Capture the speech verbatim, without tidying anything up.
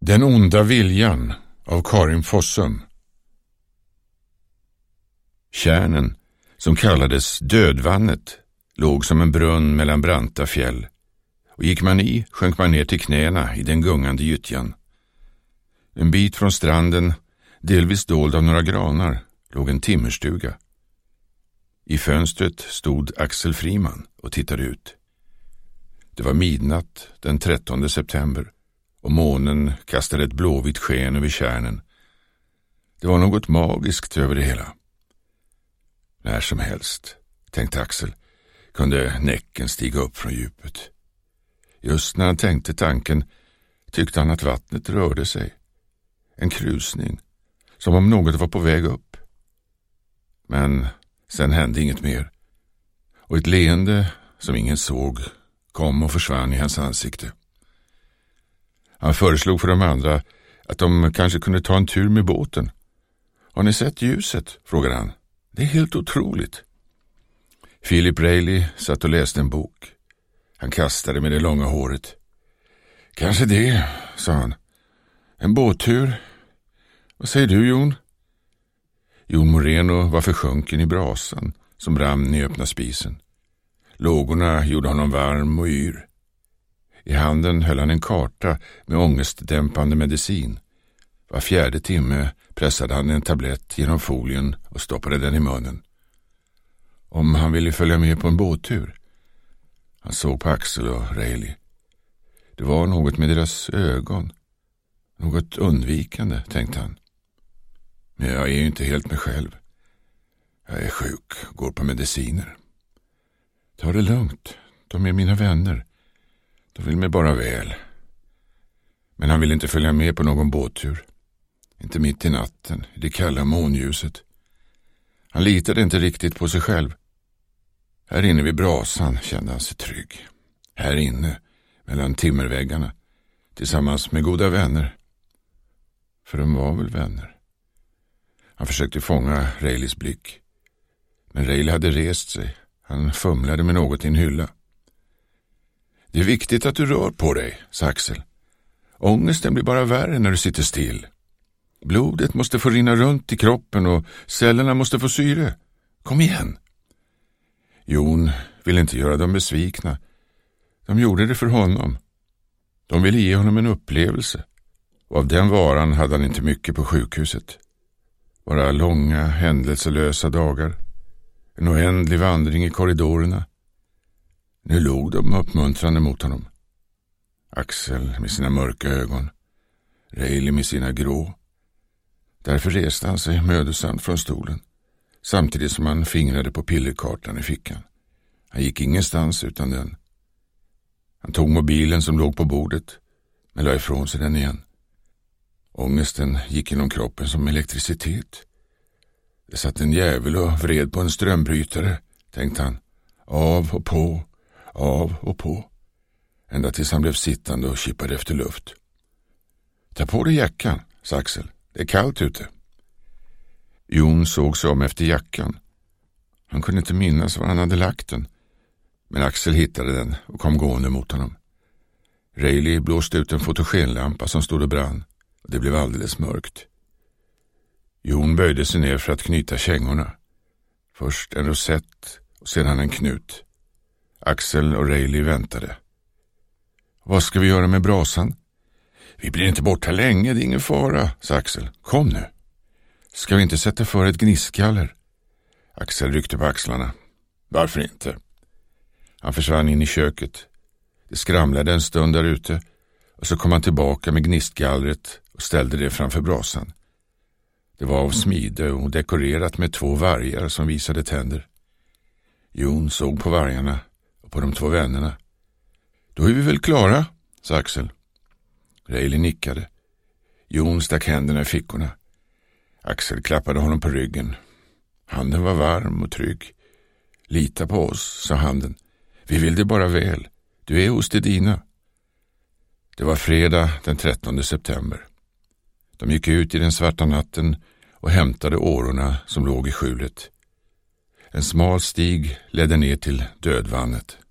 Den onda viljan av Karin Fossum. Tjärnen, som kallades Dödvannet, låg som en brunn mellan branta fjäll, och gick man i sjönk man ner till knäna i den gungande gyttjan. En bit från stranden, delvis dold av några granar, låg en timmerstuga. I fönstret stod Axel Friman och tittade ut. Det var midnatt den trettonde september och månen kastade ett blåvitt sken över tjärnen. Det var något magiskt över det hela. När som helst, tänkte Axel, kunde Näcken stiga upp från djupet. Just när han tänkte tanken tyckte han att vattnet rörde sig. En krusning, som om något var på väg upp. Men sen hände inget mer, och ett leende som ingen såg kom och försvann i hans ansikte. Han föreslog för de andra att de kanske kunde ta en tur med båten. Har ni sett ljuset? Frågade han. Det är helt otroligt. Philip Rayleigh satt och läste en bok. Han kastade med det långa håret. Kanske det, sa han. En båttur. Vad säger du, Jon? Jon Moreno var försjunken i brasan som brann i öppna spisen. Lågorna gjorde honom varm och yr. I handen höll han en karta med ångestdämpande medicin. Var fjärde timme pressade han en tablett genom folien och stoppade den i munnen. Om han ville följa med på en båttur. Han såg på Axel och Rayleigh. Det var något med deras ögon. Något undvikande, tänkte han. Men jag är ju inte helt mig själv. Jag är sjuk, går på mediciner. Ta det lugnt, de är mina vänner. De vill mig bara väl. Men han ville inte följa med på någon båttur. Inte mitt i natten, i det kalla månljuset. Han litade inte riktigt på sig själv. Här inne vid brasan kände han sig trygg. Här inne, mellan timmerväggarna, tillsammans med goda vänner. För de var väl vänner. Han försökte fånga Rayleighs blick. Men Rayleigh hade rest sig. Han fumlade med något i en hylla. Det är viktigt att du rör på dig, sa Axel. Ångesten blir bara värre när du sitter still. Blodet måste få rinna runt i kroppen och cellerna måste få syre. Kom igen. Jon ville inte göra dem besvikna. De gjorde det för honom. De ville ge honom en upplevelse. Och av den varan hade han inte mycket på sjukhuset. Bara långa, händelselösa dagar. En oändlig vandring i korridorerna. Nu log de uppmuntrande mot honom. Axel med sina mörka ögon. Rayleigh med sina grå. Därför reste han sig mödosamt från stolen. Samtidigt som han fingrade på pillerkartan i fickan. Han gick ingenstans utan den. Han tog mobilen som låg på bordet, men la ifrån sig den igen. Ångesten gick genom kroppen som elektricitet. Det satt en jävel och vred på en strömbrytare, tänkte han. Av och på, av och på. Ända tills han blev sittande och kippade efter luft. Ta på dig jackan, sa Axel. Det är kallt ute. Jon såg sig om efter jackan. Han kunde inte minnas var han hade lagt den. Men Axel hittade den och kom gående mot honom. Rayleigh blåste ut en fotogenlampa som stod och brann. Och det blev alldeles mörkt. Jon böjde sig ner för att knyta kängorna. Först en rosett och sedan en knut. Axel och Rayleigh väntade. Vad ska vi göra med brasan? Vi blir inte borta länge, det är ingen fara, sa Axel. Kom nu. Ska vi inte sätta för ett gnistgaller? Axel ryckte på axlarna. Varför inte? Han försvann in i köket. Det skramlade en stund där ute och så kom han tillbaka med gnistgallret och ställde det framför brasan. Det var av smide och dekorerat med två vargar som visade tänder. Jon såg på vargarna och på de två vännerna. Då är vi väl klara, sa Axel. Rayleigh nickade. Jon stack händerna i fickorna. Axel klappade honom på ryggen. Handen var varm och trygg. Lita på oss, sa handen. Vi vill det bara väl. Du är hos det dina. Det var fredag den trettonde september. De gick ut i den svarta natten och hämtade årorna som låg i skjulet. En smal stig ledde ner till Dödvannet.